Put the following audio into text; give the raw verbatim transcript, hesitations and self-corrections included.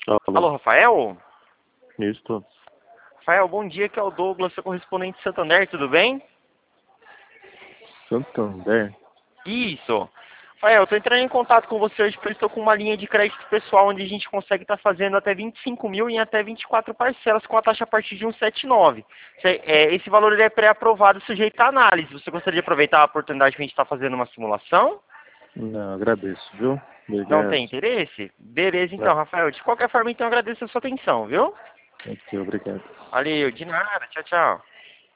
Alô, Alô, Rafael? isso. Rafael, bom dia, que é o Douglas, seu correspondente de Santander, tudo bem? Santander? Isso. Rafael, eu tô entrando em contato com você hoje porque eu estou com uma linha de crédito pessoal onde a gente consegue estar fazendo até vinte e cinco mil em até vinte e quatro parcelas com a taxa a partir de cento e setenta e nove. Cê- é, Esse valor ele é pré-aprovado sujeito à análise. Você gostaria de aproveitar a oportunidade que a gente está fazendo uma simulação? Não, agradeço, viu? Não Obrigado. tem interesse? Beleza, então, Não, Rafael. De qualquer forma, então, eu agradeço a sua atenção, viu? ok, obrigado. Valeu, de nada. Tchau, tchau.